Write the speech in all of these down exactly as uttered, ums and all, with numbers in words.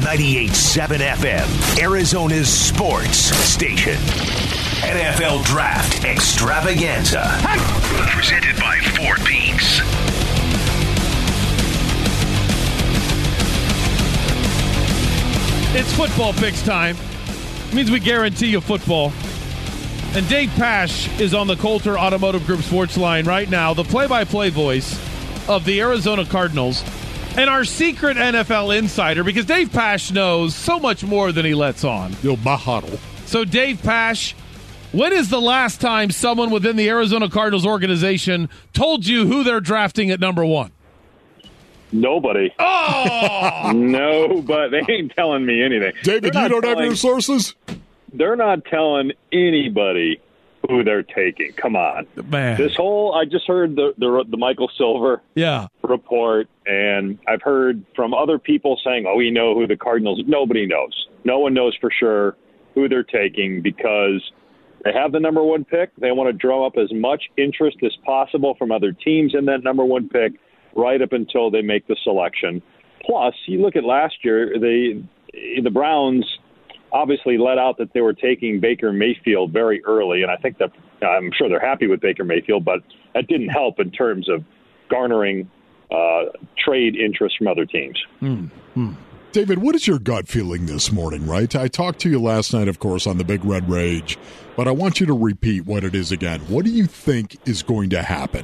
ninety-eight point seven F M, Arizona's sports station. N F L Draft Extravaganza. Presented by Ford Peaks. It's football picks time. It means we guarantee you football. And Dave Pasch is on the Coulter Automotive Group sports line right now, the play-by-play voice of the Arizona Cardinals, and our secret N F L insider, because Dave Pasch knows so much more than he lets on. Yo, Mahalo. So, Dave Pasch, when is the last time someone within the Arizona Cardinals organization told you who they're drafting at number one? Nobody. Oh! No, but they ain't telling me anything. David, you don't telling, have your sources? They're not telling anybody who they're taking. Come on. Man. This whole, I just heard the, the, the Michael Silver yeah. report, and I've heard from other people saying, oh, we know who the Cardinals, nobody knows. No one knows for sure who they're taking because they have the number one pick. They want to drum up as much interest as possible from other teams in that number one pick right up until they make the selection. Plus, you look at last year, they, the Browns obviously let out that they were taking Baker Mayfield very early, and I think that I'm sure they're happy with Baker Mayfield, but that didn't help in terms of garnering uh, trade interest from other teams. Mm-hmm. David, what is your gut feeling this morning, right? I talked to you last night, of course, on the Big Red Rage, but I want you to repeat what it is again. What do you think is going to happen?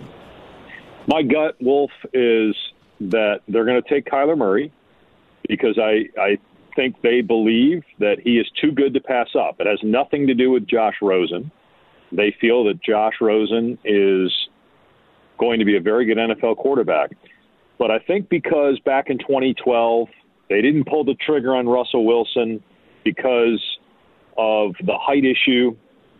My gut, Wolf, is that they're going to take Kyler Murray because I, I think they believe that he is too good to pass up. It has nothing to do with Josh Rosen. They feel that Josh Rosen is going to be a very good N F L quarterback. But I think because back in twenty twelve, they didn't pull the trigger on Russell Wilson because of the height issue,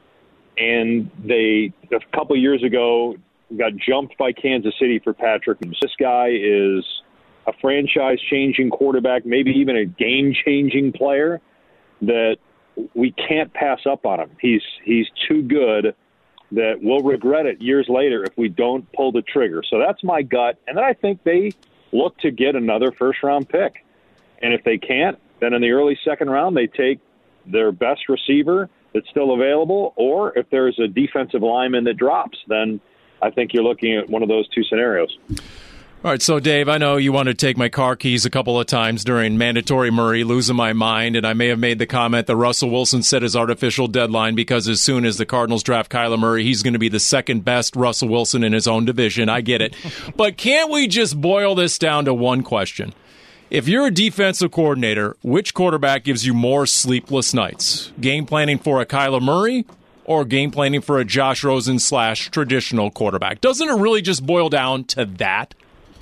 and they, a couple years ago, got jumped by Kansas City for Patrick. This guy is a franchise-changing quarterback, maybe even a game-changing player that we can't pass up on him. He's he's too good that we'll regret it years later if we don't pull the trigger. So that's my gut. And then I think they look to get another first-round pick. And if they can't, then in the early second round, they take their best receiver that's still available, or if there's a defensive lineman that drops, then I think you're looking at one of those two scenarios. All right, so Dave, I know you wanted to take my car keys a couple of times during mandatory Murray, losing my mind, and I may have made the comment that Russell Wilson set his artificial deadline because as soon as the Cardinals draft Kyler Murray, he's going to be the second best Russell Wilson in his own division. I get it. But can't we just boil this down to one question? If you're a defensive coordinator, which quarterback gives you more sleepless nights? Game planning for a Kyler Murray or game planning for a Josh Rosen slash traditional quarterback? Doesn't it really just boil down to that?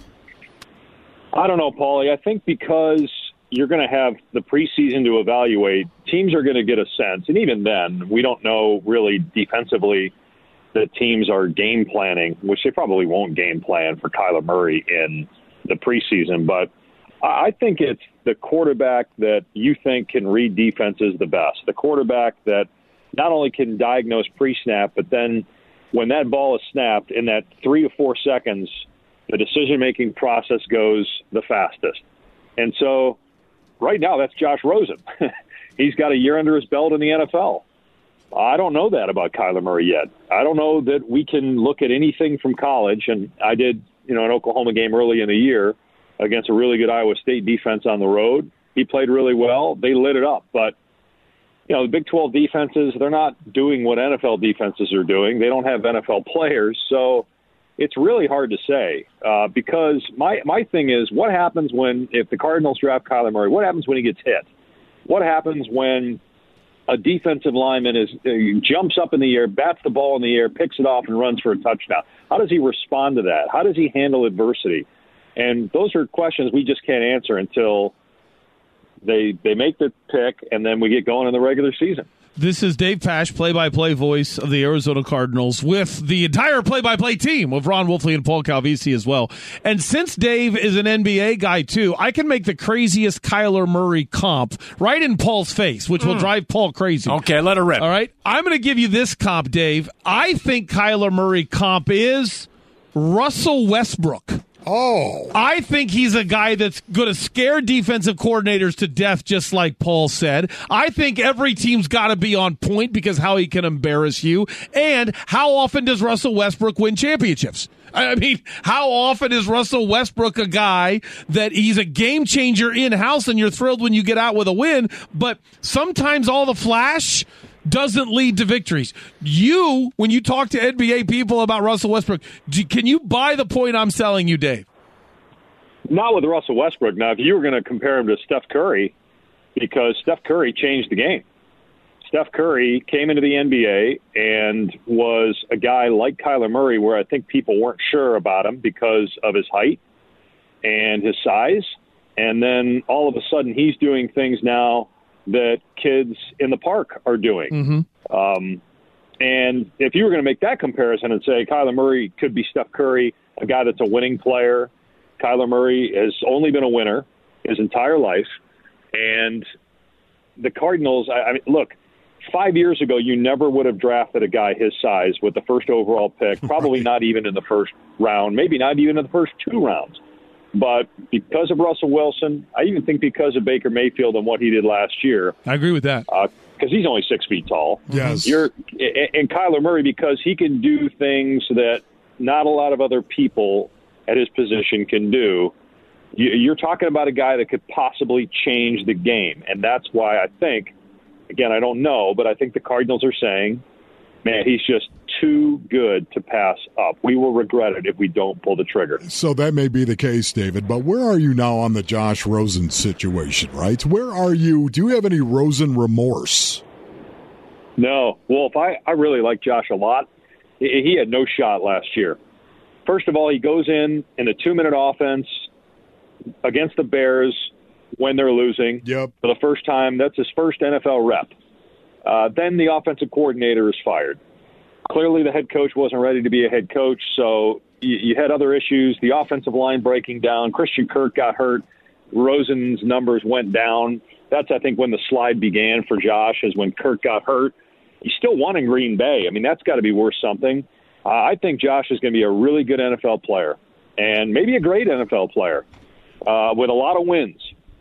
I don't know, Paulie. I think because you're going to have the preseason to evaluate, teams are going to get a sense. And even then, we don't know really defensively that teams are game planning, which they probably won't game plan for Kyler Murray in the preseason. But I think it's the quarterback that you think can read defenses the best, the quarterback that not only can diagnose pre-snap, but then when that ball is snapped in that three or four seconds, the decision-making process goes the fastest. And so right now that's Josh Rosen. He's got a year under his belt in the N F L. I don't know that about Kyler Murray yet. I don't know that we can look at anything from college, and I did, you know, an Oklahoma game early in the year against a really good Iowa State defense on the road. He played really well. They lit it up. But, you know, the Big twelve defenses, they're not doing what N F L defenses are doing. They don't have N F L players. So it's really hard to say uh, because my, my thing is what happens when, if the Cardinals draft Kyler Murray, what happens when he gets hit? What happens when a defensive lineman is uh, jumps up in the air, bats the ball in the air, picks it off, and runs for a touchdown? How does he respond to that? How does he handle adversity? And those are questions we just can't answer until they they make the pick, and then we get going in the regular season. This is Dave Pasch, play-by-play voice of the Arizona Cardinals, with the entire play-by-play team of Ron Wolfley and Paul Calvisi as well. And since Dave is an N B A guy, too, I can make the craziest Kyler Murray comp right in Paul's face, which mm. will drive Paul crazy. Okay, let her rip. All right? I'm going to give you this comp, Dave. I think Kyler Murray comp is Russell Westbrook. Oh. I think he's a guy that's going to scare defensive coordinators to death, just like Paul said. I think every team's got to be on point because how he can embarrass you. And how often does Russell Westbrook win championships? I mean, how often is Russell Westbrook a guy that he's a game changer in-house and you're thrilled when you get out with a win, but sometimes all the flash doesn't lead to victories. You, when you talk to N B A people about Russell Westbrook, do, can you buy the point I'm selling you, Dave? Not with Russell Westbrook. Now, if you were going to compare him to Steph Curry, because Steph Curry changed the game. Steph Curry came into the N B A and was a guy like Kyler Murray where I think people weren't sure about him because of his height and his size. And then all of a sudden he's doing things now that kids in the park are doing. Mm-hmm. Um, and if you were going to make that comparison and say Kyler Murray could be Steph Curry, a guy that's a winning player, Kyler Murray has only been a winner his entire life. And the Cardinals, I, I mean, look, five years ago, you never would have drafted a guy his size with the first overall pick, probably right. not even in the first round, maybe not even in the first two rounds. But because of Russell Wilson, I even think because of Baker Mayfield and what he did last year. I agree with that. Because uh, he's only six feet tall. Yes. You're, and Kyler Murray, because he can do things that not a lot of other people at his position can do. You're talking about a guy that could possibly change the game. And that's why I think, again, I don't know, but I think the Cardinals are saying, man, he's just too good to pass up. We will regret it if we don't pull the trigger. So that may be the case, David, but where are you now on the Josh Rosen situation, right? Where are you? Do you have any Rosen remorse? No. Wolf, I, I really like Josh a lot. He, he had no shot last year. First of all, he goes in in a two-minute offense against the Bears when they're losing yep. for the first time. That's his first N F L rep. Uh, then the offensive coordinator is fired. Clearly the head coach wasn't ready to be a head coach, so you, you had other issues. The offensive line breaking down. Christian Kirk got hurt. Rosen's numbers went down. That's, I think, when the slide began for Josh, is when Kirk got hurt. He still won in Green Bay. I mean, that's got to be worth something. Uh, I think Josh is going to be a really good N F L player and maybe a great N F L player uh, with a lot of wins.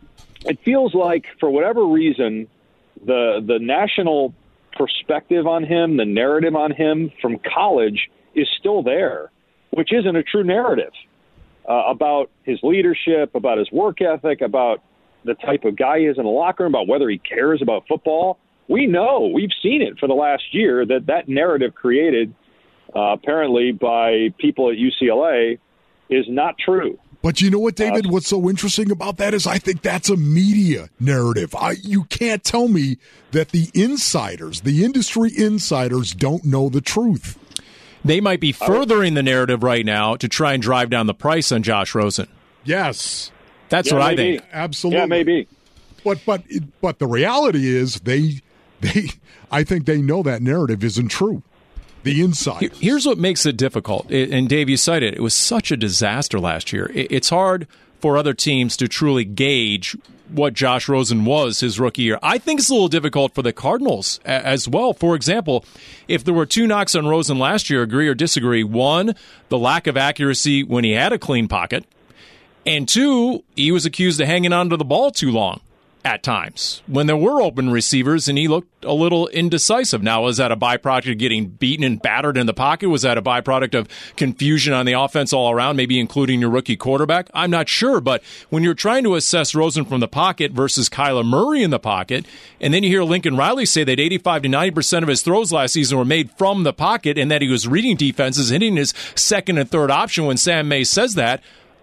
It feels like, for whatever reason, the the national perspective on him, the narrative on him from college is still there, which isn't a true narrative uh, about his leadership, about his work ethic, about the type of guy he is in the locker room, about whether he cares about football. We know, we've seen it for the last year, that that narrative created uh, apparently by people at U C L A is not true. But you know what, David? What's so interesting about that is I think that's a media narrative. I, you can't tell me that the insiders, the industry insiders, don't know the truth. They might be furthering the narrative right now to try and drive down the price on Josh Rosen. Yes. That's yeah, what maybe. I think. Absolutely. Yeah, maybe. But but but the reality is they they I think they know that narrative isn't true. The insiders. Here's what makes it difficult. And Dave, you cited it. It was such a disaster last year. It's hard for other teams to truly gauge what Josh Rosen was his rookie year. I think it's a little difficult for the Cardinals as well. For example, if there were two knocks on Rosen last year, agree or disagree, one, the lack of accuracy when he had a clean pocket, and two, he was accused of hanging onto the ball too long at times when there were open receivers and he looked a little indecisive. Now, was that a byproduct of getting beaten and battered in the pocket? Was that a byproduct of confusion on the offense all around, maybe including your rookie quarterback? I'm not sure, but when you're trying to assess Rosen from the pocket versus Kyler Murray in the pocket, and then you hear Lincoln Riley say that eighty-five to ninety percent of his throws last season were made from the pocket and that he was reading defenses, hitting his second and third option when Sam May says that,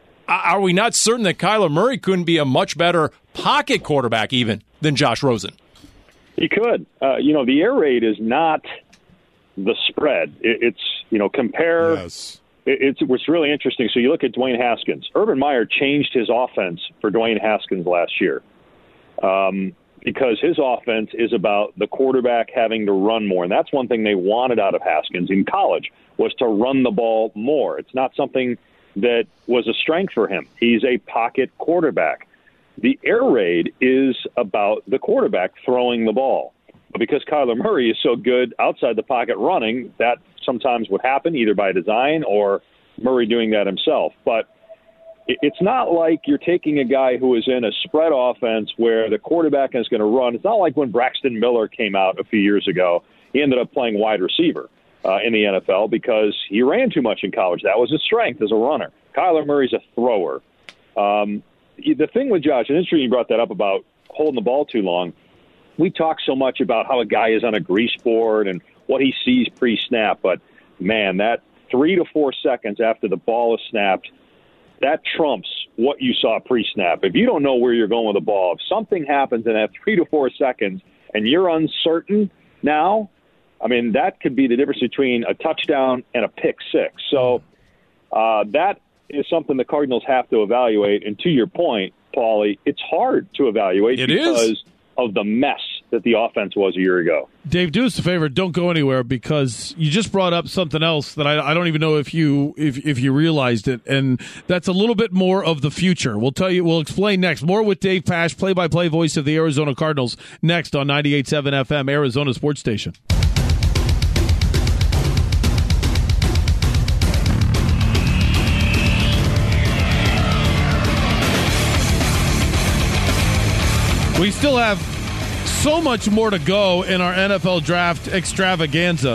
are we not certain that Kyler Murray couldn't be a much better pocket quarterback even than Josh Rosen? He could. Uh, you know, the air raid is not the spread. It, it's, you know, compare. Yes. It, it's what's really interesting. So you look at Dwayne Haskins. Urban Meyer changed his offense for Dwayne Haskins last year um, because his offense is about the quarterback having to run more. And that's one thing they wanted out of Haskins in college, was to run the ball more. It's not something that was a strength for him. He's a pocket quarterback. The air raid is about the quarterback throwing the ball. But because Kyler Murray is so good outside the pocket running, that sometimes would happen either by design or Murray doing that himself. But it's not like you're taking a guy who is in a spread offense where the quarterback is going to run. It's not like when Braxton Miller came out a few years ago. He ended up playing wide receiver uh, in the N F L because he ran too much in college. That was his strength as a runner. Kyler Murray's a thrower. Um, the thing with Josh, and it's interesting you brought that up about holding the ball too long. We talk so much about how a guy is on a grease board and what he sees pre-snap, but, man, that three to four seconds after the ball is snapped, that trumps what you saw pre-snap. If you don't know where you're going with the ball, if something happens in that three to four seconds and you're uncertain now, I mean, that could be the difference between a touchdown and a pick six. So uh, that is something the Cardinals have to evaluate. And to your point, Paulie, it's hard to evaluate it because is. of the mess that the offense was a year ago. Dave, do us a favor. Don't go anywhere because you just brought up something else that I, I don't even know if you if, if you realized it, and that's a little bit more of the future. We'll tell you. We'll explain next. More with Dave Pasch, play-by-play voice of the Arizona Cardinals, next on ninety-eight point seven F M, Arizona Sports Station. We still have so much more to go in our N F L draft extravaganza.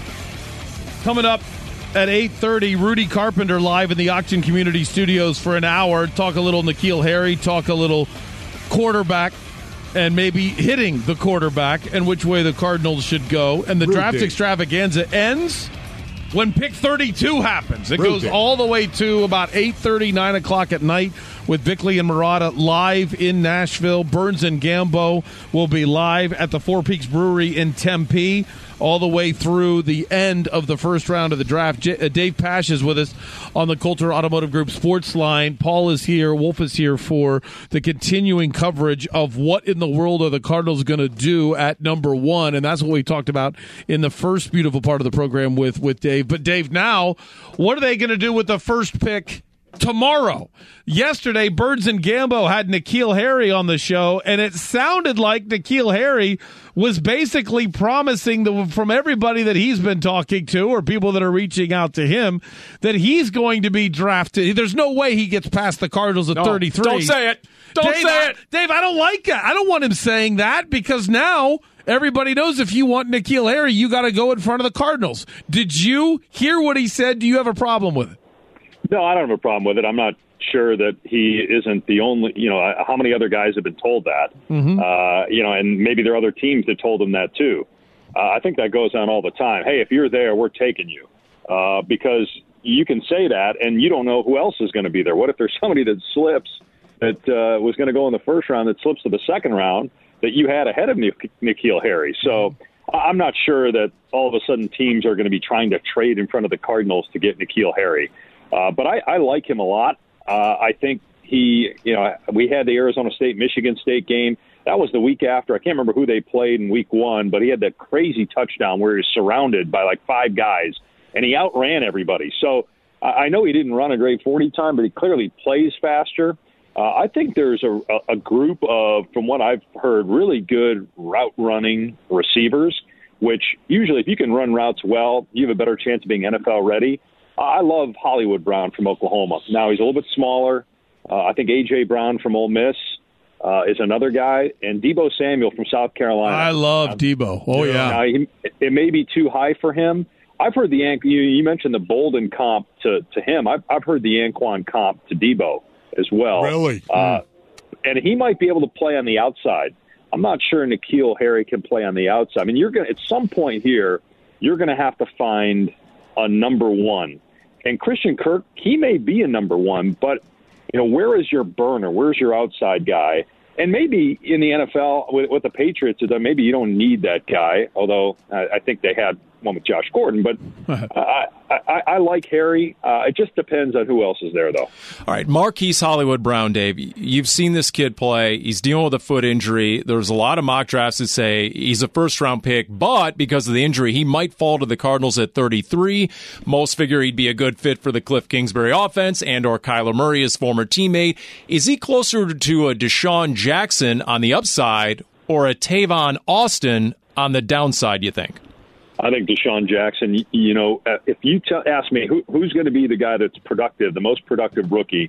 Coming up at eight thirty, Rudy Carpenter live in the Auction Community Studios for an hour. Talk a little N'Keal Harry, talk a little quarterback, and maybe hitting the quarterback and which way the Cardinals should go. And the Rudy. draft extravaganza ends when pick thirty-two happens. It Rudy. goes all the way to about eight thirty, nine o'clock at night with Bickley and Murata live in Nashville. Burns and Gambo will be live at the Four Peaks Brewery in Tempe all the way through the end of the first round of the draft. J- uh, Dave Pasch is with us on the Coulter Automotive Group Sports Line. Paul is here. Wolf is here for the continuing coverage of what in the world are the Cardinals going to do at number one, and that's what we talked about in the first beautiful part of the program with, with Dave. But, Dave, now, what are they going to do with the first pick tomorrow? Yesterday, Birds and Gambo had N'Keal Harry on the show, and it sounded like N'Keal Harry was basically promising the, from everybody that he's been talking to or people that are reaching out to him that he's going to be drafted. There's no way he gets past the Cardinals at no, thirty-three. Don't say it. Don't Dave, say I, it. Dave, I don't like that. I don't want him saying that because now everybody knows if you want N'Keal Harry, you got to go in front of the Cardinals. Did you hear what he said? Do you have a problem with it? No, I don't have a problem with it. I'm not sure that he isn't the only, you know, how many other guys have been told that? Mm-hmm. Uh, you know, and maybe there are other teams that told him that too. Uh, I think that goes on all the time. Hey, if you're there, we're taking you. Uh, because you can say that and you don't know who else is going to be there. What if there's somebody that slips that uh, was going to go in the first round that slips to the second round that you had ahead of N'Keal Harry? So I'm not sure that all of a sudden teams are going to be trying to trade in front of the Cardinals to get N'Keal Harry. Uh, but I, I like him a lot. Uh, I think he, you know, we had the Arizona State-Michigan State game. That was the week after. I can't remember who they played in week one, but he had that crazy touchdown where he was surrounded by like five guys, and he outran everybody. So uh, I know he didn't run a great forty time, but he clearly plays faster. Uh, I think there's a, a group of, from what I've heard, really good route-running receivers, which usually if you can run routes well, you have a better chance of being N F L ready. I love Hollywood Brown from Oklahoma. Now, he's a little bit smaller. Uh, I think A J. Brown from Ole Miss uh, is another guy. And Deebo Samuel from South Carolina. I love uh, Deebo. Oh, yeah. Now, he, it may be too high for him. I've heard the – you, you mentioned the Bolden comp to, to him. I've, I've heard the Anquan comp to Deebo as well. Really? Uh, mm. And he might be able to play on the outside. I'm not sure N'Keal Harry can play on the outside. I mean, you're going at some point here, you're going to have to find a number one. And Christian Kirk, he may be a number one, but, you know, where is your burner? Where's your outside guy? And maybe in the N F L, with, with the Patriots, maybe you don't need that guy, although I, I think they had one with Josh Gordon. But I, I, I like Harry. Uh, it just depends on who else is there, though. All right, Marquise Hollywood Brown, Dave, you've seen this kid play. He's dealing with a foot injury. There's a lot of mock drafts that say he's a first-round pick, but because of the injury, he might fall to the Cardinals at thirty-three. Most figure he'd be a good fit for the Cliff Kingsbury offense and or Kyler Murray, his former teammate. Is he closer to a Deshaun Jackson on the upside or a Tavon Austin on the downside, you think? I think Deshaun Jackson, you know, if you t- ask me who, who's going to be the guy that's productive, the most productive rookie,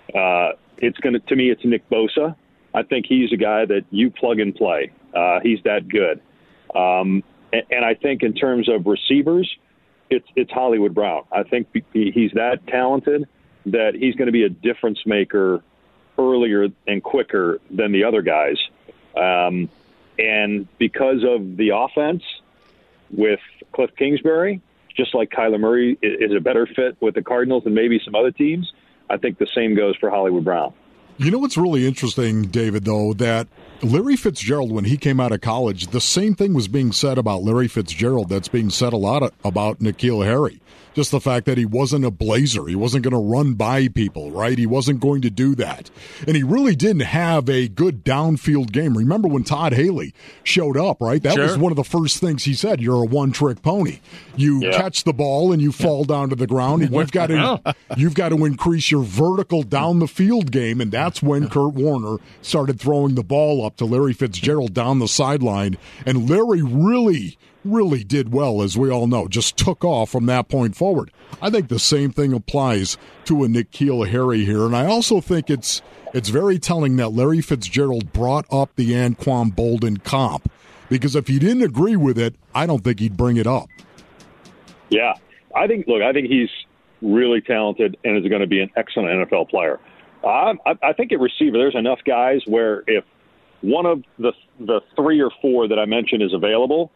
Uh, it's going to, to me, it's Nick Bosa. I think he's a guy that you plug and play. Uh, he's that good. Um, and, and I think in terms of receivers, it's it's Hollywood Brown. I think he's that talented that he's going to be a difference maker earlier and quicker than the other guys. Um, and because of the offense with Cliff Kingsbury, just like Kyler Murray is a better fit with the Cardinals than maybe some other teams, I think the same goes for Hollywood Brown. You know what's really interesting, David, though, that Larry Fitzgerald, when he came out of college, the same thing was being said about Larry Fitzgerald that's being said a lot about N'Keal Harry. Just the fact that he wasn't a blazer. He wasn't going to run by people, right? He wasn't going to do that. And he really didn't have a good downfield game. Remember when Todd Haley showed up, right? That sure. was one of the first things he said. You're a one-trick pony. You yeah. catch the ball and you fall down to the ground, and you've got to you've got to increase your vertical down the field game, and that's when Kurt Warner started throwing the ball up to Larry Fitzgerald down the sideline. And Larry really really did well, as we all know, just took off from that point forward. I think the same thing applies to a N'Keal Harry here, and I also think it's it's very telling that Larry Fitzgerald brought up the Anquan Boldin comp, because if he didn't agree with it, I don't think he'd bring it up. Yeah, I think, look, I think he's really talented and is going to be an excellent N F L player. Uh, I, I think at receiver, there's enough guys where if one of the the three or four that I mentioned is available,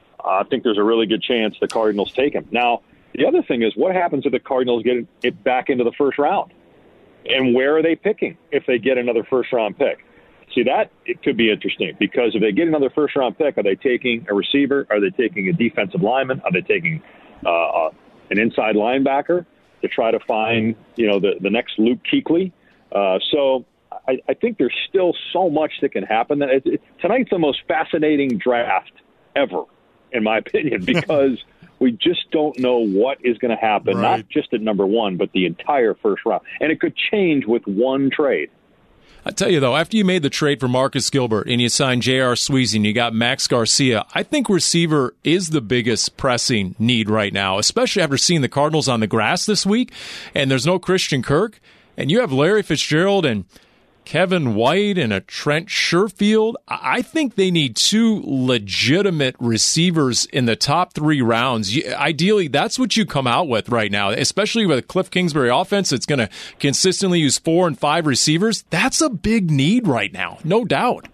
I think there's a really good chance the Cardinals take him. Now, the other thing is, what happens if the Cardinals get it back into the first round? And where are they picking if they get another first-round pick? See, that it could be interesting, because if they get another first-round pick, are they taking a receiver? Are they taking a defensive lineman? Are they taking uh, an inside linebacker to try to find, you know, the, the next Luke Kuechly? Uh, so I, I think there's still so much that can happen. It, it, tonight's the most fascinating draft ever, in my opinion, because we just don't know what is going to happen, right. Not just at number one, but the entire first round. And it could change with one trade. I tell you, though, after you made the trade for Marcus Gilbert and you signed J R. Sweezy and you got Max Garcia, I think receiver is the biggest pressing need right now, especially after seeing the Cardinals on the grass this week, and there's no Christian Kirk, and you have Larry Fitzgerald and Kevin White and a Trent Sherfield. I think they need two legitimate receivers in the top three rounds. Ideally, that's what you come out with right now, especially with a Cliff Kingsbury offense that's going to consistently use four and five receivers. That's a big need right now, no doubt.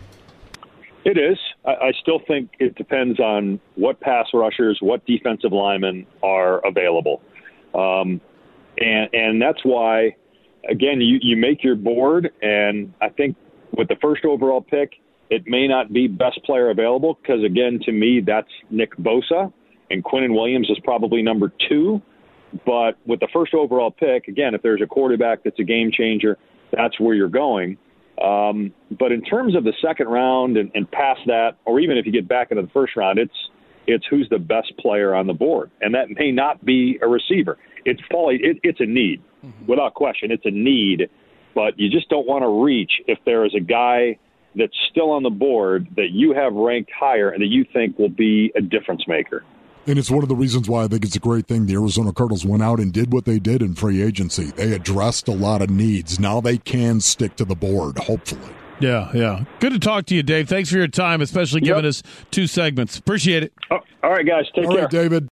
It is. I still think it depends on what pass rushers, what defensive linemen are available. Um, and, and that's why, again, you, you make your board, and I think with the first overall pick, it may not be best player available because, again, to me, that's Nick Bosa, and Quinnen Williams is probably number two. But with the first overall pick, again, if there's a quarterback that's a game changer, that's where you're going. Um, but in terms of the second round and, and past that, or even if you get back into the first round, it's it's who's the best player on the board, and that may not be a receiver. It's probably it, it's a need. Without question, it's a need, but you just don't want to reach if there is a guy that's still on the board that you have ranked higher and that you think will be a difference maker. And it's one of the reasons why I think it's a great thing the Arizona Cardinals went out and did what they did in free agency. They addressed a lot of needs. Now they can stick to the board, hopefully. Yeah, yeah. Good to talk to you, Dave. Thanks for your time, especially giving yep. us two segments. Appreciate it. Oh, all right, guys. Take all care. All right, David.